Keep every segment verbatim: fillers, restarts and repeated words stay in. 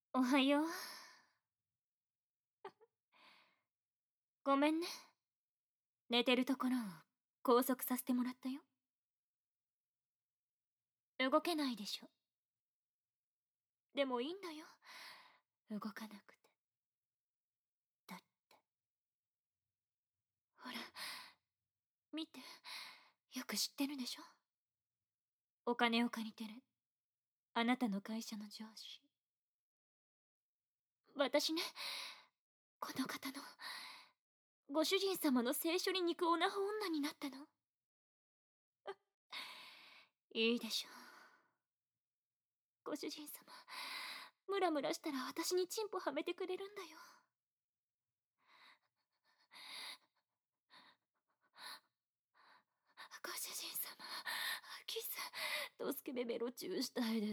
おはよう。ごめんね。寝てるところを拘束させてもらったよ。動けないでしょ。でもいいんだよ。動かなくて。だって。ほら、見て。よく知ってるでしょ。お金を借りてる。あなたの会社の上司。私ね、この方の、ご主人様の聖書に肉オナホ女になったの。いいでしょう。ご主人様、ムラムラしたら私にチンポはめてくれるんだよ。ご主人様、キス、ドスケベベロチューしたいです。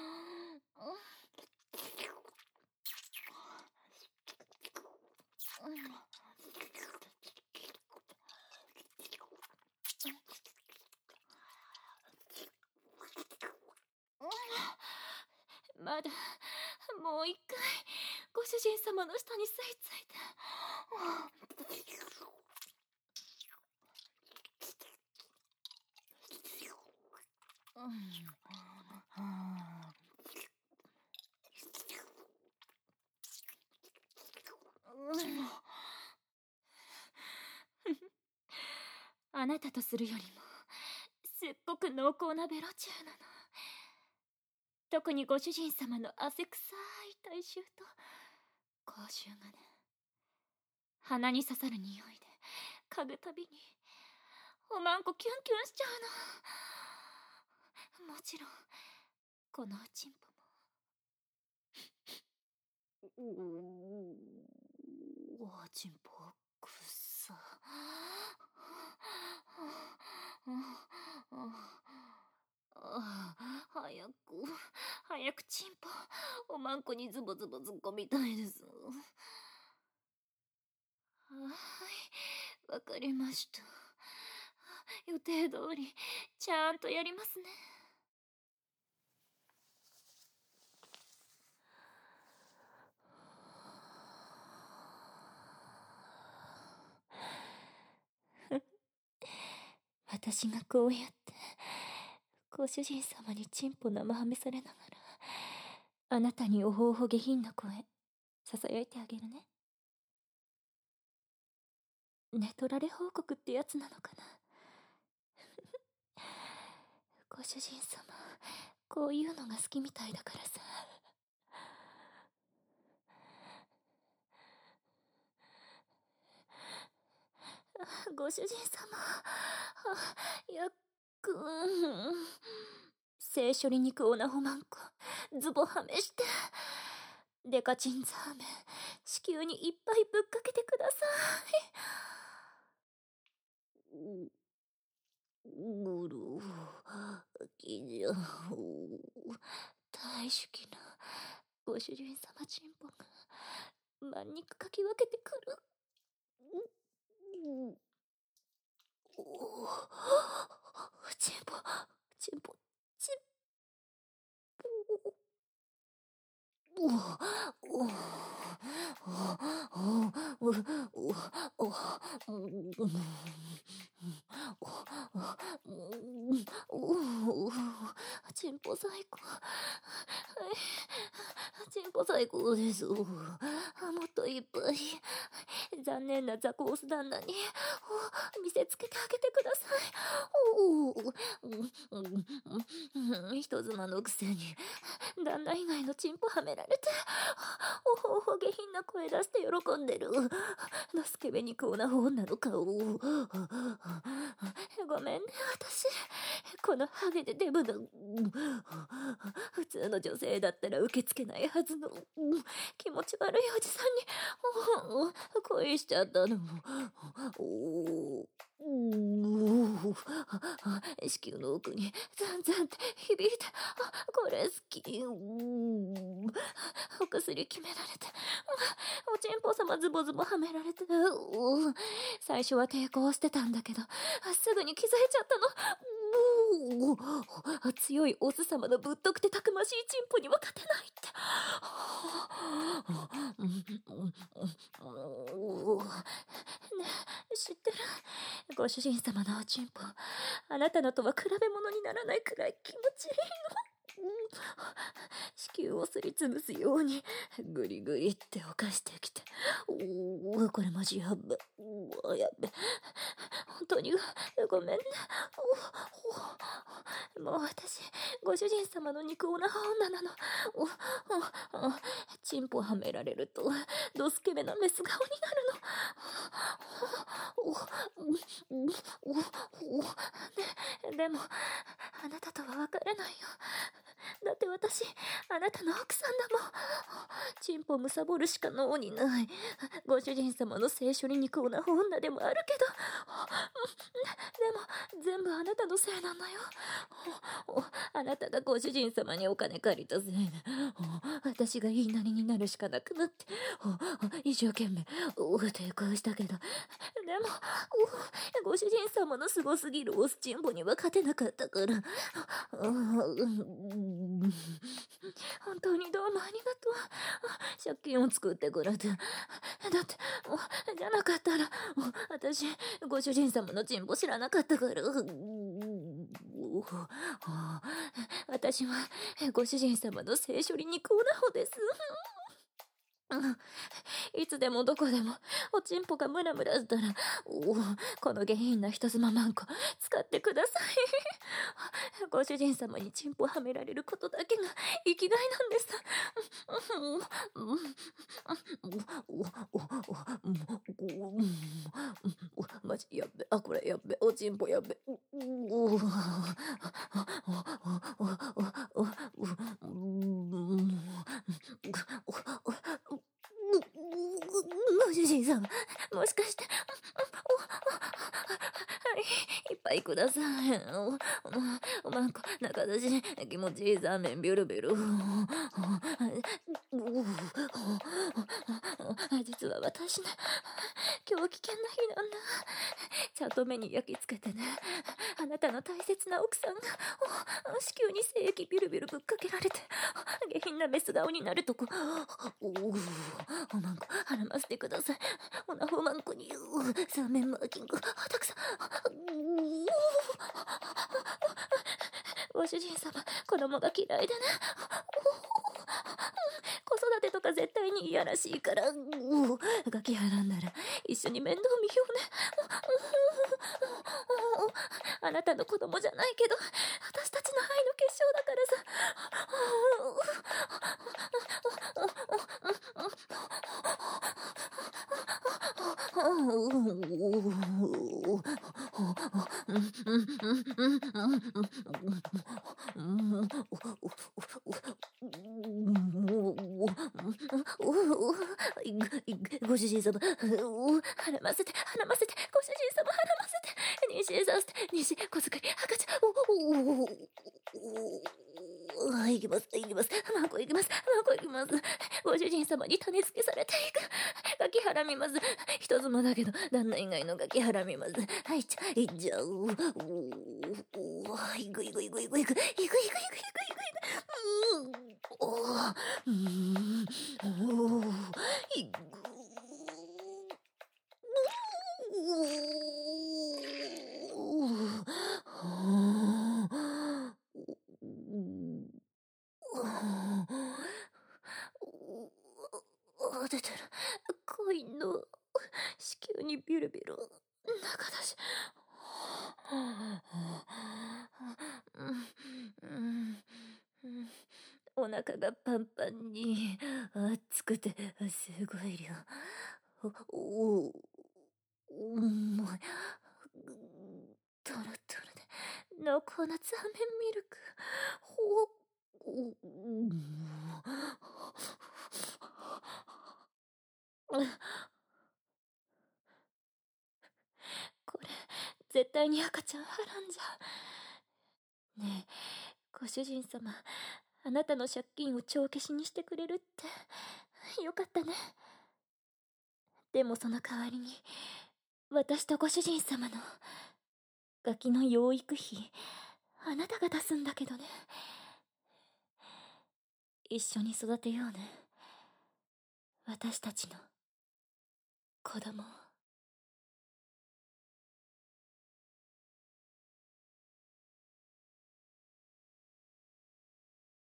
まだ、もう一回、ご主人様の下に吸い付いて。あなたとするよりもすっごく濃厚なベロチューなの。特にご主人様の汗臭い体臭と口臭がね、鼻に刺さる匂いで嗅ぐたびにおまんこキュンキュンしちゃうの。もちろんこのおちんぽも。おちんぽくっさ。早く早くチンポおまんこにズボズボ突っ込みたいです。はい、わかりました。予定通りちゃんとやりますね。私がこうやってご主人様にチンポ生はめされながらあなたにおほおほ下品な声ささやいてあげるね。寝取られ報告ってやつなのかな。ご主人様こういうのが好きみたいだからさ。ご主人様、やっくん。聖書に肉オナホマンコ、ズボはめして、デカチンザーメン、子宮にいっぱいぶっかけてください。ぐる、きじゃ、大好きな、ご主人様チンポが、万肉かき分けてくる。おチンポ、チンポ、チンポ。おおおおおおおチンポ最高。チンポ最高です。もっといっぱい残念なザコース旦那に見せつけてあげてください。人妻のくせに旦那以外のチンポはめられておほおほ下品な声出して喜んでるドスケベ肉オナホ女の顔。ごめんね私このハゲでデブだ。普通の女性だったら受け付けないはずの気持ち悪いおじさんに恋しちゃったの。子宮の奥にザンザンって響いて、これ好き。お薬決められて、おちんぽ様ズボズボはめられて、最初は抵抗してたんだけどすぐに気づいちゃったの。 おお、強いオス様のぶっとくてたくましいチンポには勝てないって。ねえ、知ってる？ご主人様のおちんぽ、あなたのとは比べ物にならないくらい気持ちいいの。子宮をすりつぶすようにグリグリって犯してきて、おお、これマジやっべ、おお、やっべ、本当にごめんね。おお、もう私ご主人様の肉オナハ女なの。おおお、チンポはめられるとドスケベなメス顔になるの。おおおおお、ででもあなたとは別れないよ。だって私あなたの奥さんだもん。チンポむさぼるしか脳にないご主人様の性処理にこうな女でもあるけど、でも全部あなたのせいなのよ。あなたがご主人様にお金借りたせいで私が言いなりになるしかなくなって一生懸命抵抗したけど、でもご主人様のすごすぎるオスチンポには勝てなかったから、本当にどうもありがとう。借金を作ってくれて。だってじゃなかったら私ご主人様のチンポ知らなかったから。私はご主人様の性処理にコーナホです。いつでもどこでもおちんぽがムラムラしたら、おこの下品な人妻マンコ使ってください。ご主人様にチンポはめられることだけが生きがいなんです。マジやっべ、あこれやっべ、おちんぽやっべ。ご主人様、もしかしていっぱいください。おまんこ中出し気持ちいいザーメンビュルビュル。実は私ね、今日危険な日なんだ。ちゃんと目に焼き付けてね。あなたの大切な奥さんが子宮に精液ビュルビュルぶっかけられて下品なメス顔になるとこ、おまんこ絡ませてください。おなほまんこにザーメンマーキングたくさん。ご主人様、子供が嫌いでね。子育てとか絶対に嫌らしいから、ガキ払んなら一緒に面倒見ようね。あなたの子供じゃないけど私たちの愛の結晶だからさ。ご主人様、絡ませて絡ませて、ご主人様絡ませて、妊娠させて、妊娠小遣い赤ちゃん、いきますいきます、マンコいきます、マンコいきます。ご主人様に種付けされていく。ガキハラみます。人妻だけど旦那以外のガキハラみます。はいちゃいっちゃう。いくいくいくいくいくいくいくいくいくいくいくいく。うん、おお、いく。出てる。恋の子宮にビュルビュル中だし。お腹がパンパンに熱くてすごい量。おお、重い。トロトロで濃厚なザーメンミルク。ほこれ絶対に赤ちゃんはらんじゃ。ねえご主人様、あなたの借金を帳消しにしてくれるってよかったね。でもその代わりに私とご主人様のガキの養育費あなたが出すんだけどね。一緒に育てようね。私たちの子供を。